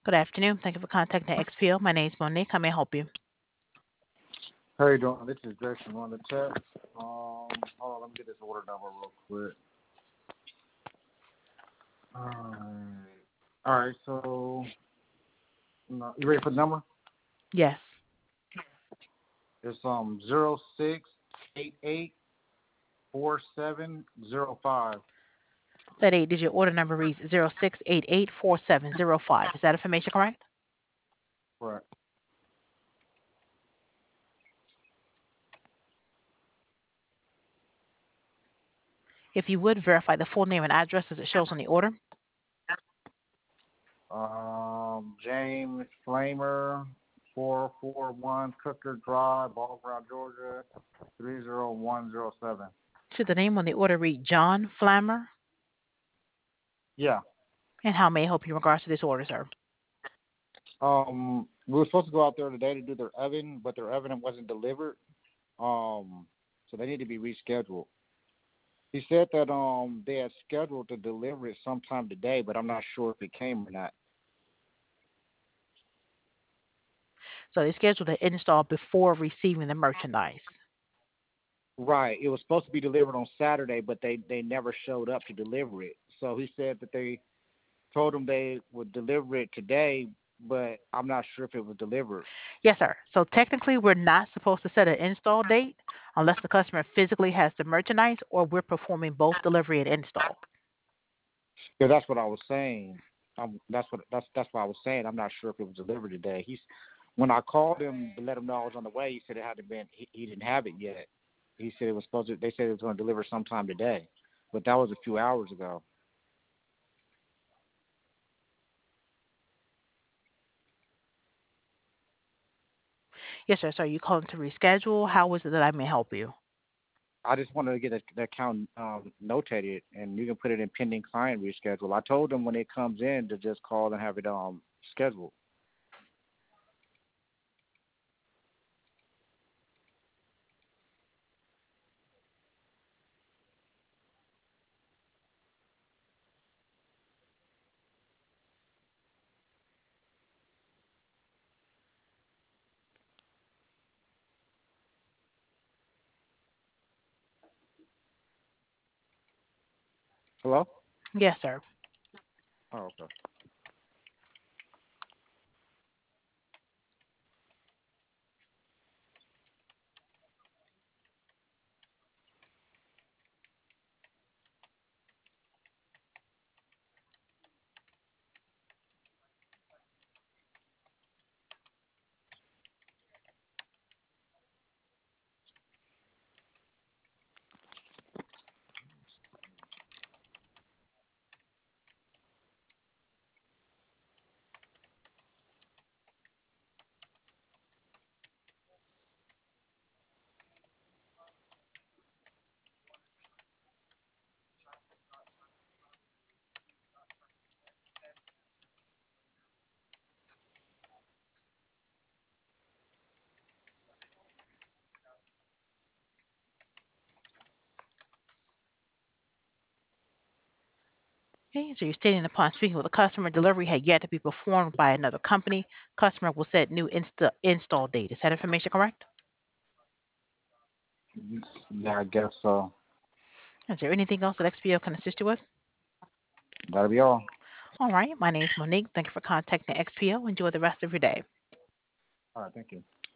Good afternoon. Thank you for contacting XPO. My name is Monique. How may I help you? How you doing? This is Jason on the text. Hold on, let me get this order number real quick. Alright. Alright, so you ready for the number? Yes. It's 06884705. That 8-digit order number reads 06884705. Is that information correct? Correct. If you would, verify the full name and address as it shows on the order. James Flamer, 441 Cooker Drive, Ball Ground, Georgia, 30107. Should the name on the order read John Flammer? Yeah. And how may I help you in regards to this order, sir? We were supposed to go out there today to do their oven, but their oven wasn't delivered. So they need to be rescheduled. He said that they had scheduled to deliver it sometime today, but I'm not sure if it came or not. So they scheduled the install before receiving the merchandise. Right. It was supposed to be delivered on Saturday, but they never showed up to deliver it. So he said that they told him they would deliver it today, but I'm not sure if it was delivered. Yes, sir. So technically, we're not supposed to set an install date unless the customer physically has the merchandise or we're performing both delivery and install. Yeah, that's what I was saying. That's what I was saying. I'm not sure if it was delivered today. When I called him to let him know I was on the way, he said it hadn't been. He didn't have it yet. He said it was supposed to. They said it was going to deliver sometime today, but that was a few hours ago. Yes, sir. So you calling to reschedule? How is it that I may help you? I just wanted to get the account notated, and you can put it in pending client reschedule. I told him when it comes in to just call and have it scheduled. Hello? Yes, sir. Oh, okay. Okay, so you're stating upon speaking with a customer, delivery had yet to be performed by another company. Customer will set new install date. Is that information correct? Yeah, I guess so. Is there anything else that XPO can assist you with? That'll be all. All right. My name is Monique. Thank you for contacting XPO. Enjoy the rest of your day. All right, thank you.